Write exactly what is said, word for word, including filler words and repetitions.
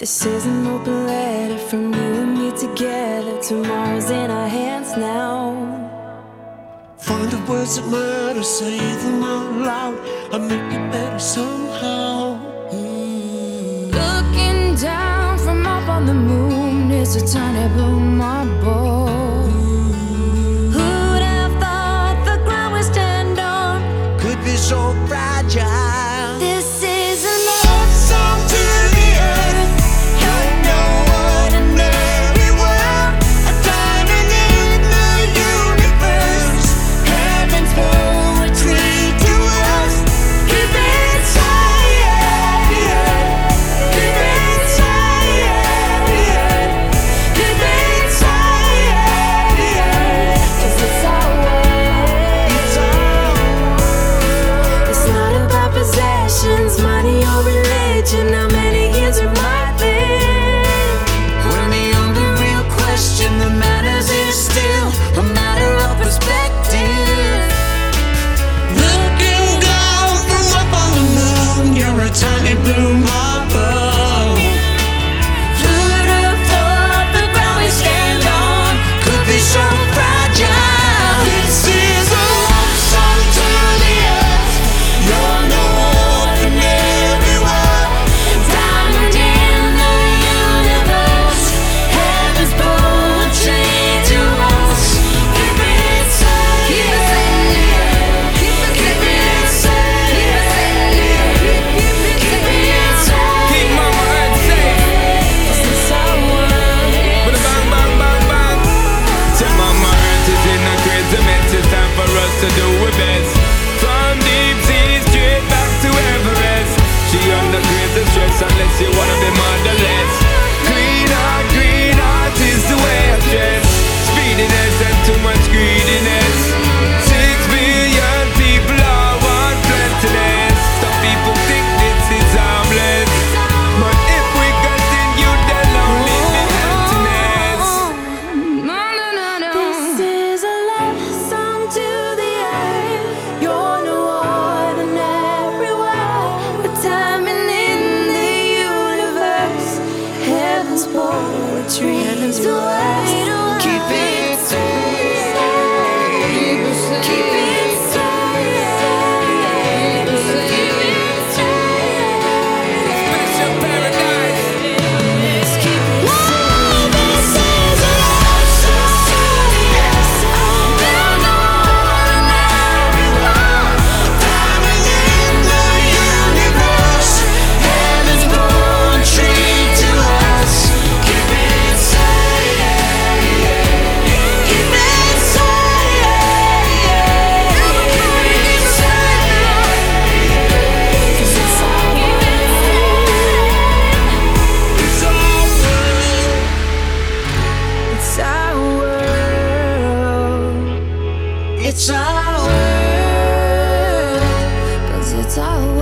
This is an open letter from you and me together. Tomorrow's in our hands now. Find the words that matter, say them out loud. I'll make it better somehow. Mm. Looking down from up on the moon is a tiny blue marble. Mm. Who'd have thought the ground we stand on could be so fragile? This is a love song to the earth. You're no ordinary world, a diamond in the universe, heaven's poetry to us. Keep it tight, keep it tight, keep it tight, 'cause it's our world. it's our world. It's not about possessions, money or religion. How many years we might live. When the only real question that matters is still a matter of perspective. Looking down from up on the moon, you're a tiny blue marble. Who'd have thought the ground we stand on Could be so fragile. This is a love song to the earth. You're no ordinary world, diamond in the universe, heaven's poetry to us. keep it safe. Keep us in the air, keep us in the air, keep us in the air, keep it safe. Keep my mind safe. 'Cause it's our world. But bang, bang, bang, bang. Tell my mind is in a crazy mess. It's time for us to do our best. From deep sea straight back to Everest. She under crazy stress unless you wanna be motherless. Green heart, green heart is the way I dress. Speediness and too much greediness. Six billion people all want plentiness. Some people think this is harmless, but if we continue, they'll only be emptiness. No, no, no, no. This is a love song to the earth. You're no ordinary world, a diamond in the universe, heaven's poetry to us. Keep it safe. Keep it safe. Keep it safe. Special paradise. Keep it safe. This is a love song to the earth. You're no ordinary world, Diamond in the universe, heaven's poetry to us. Keep it safe. Keep it safe. Keep it safe. 'cause it's our world. It's our world. It's our world. It's our world. 'Cause it's our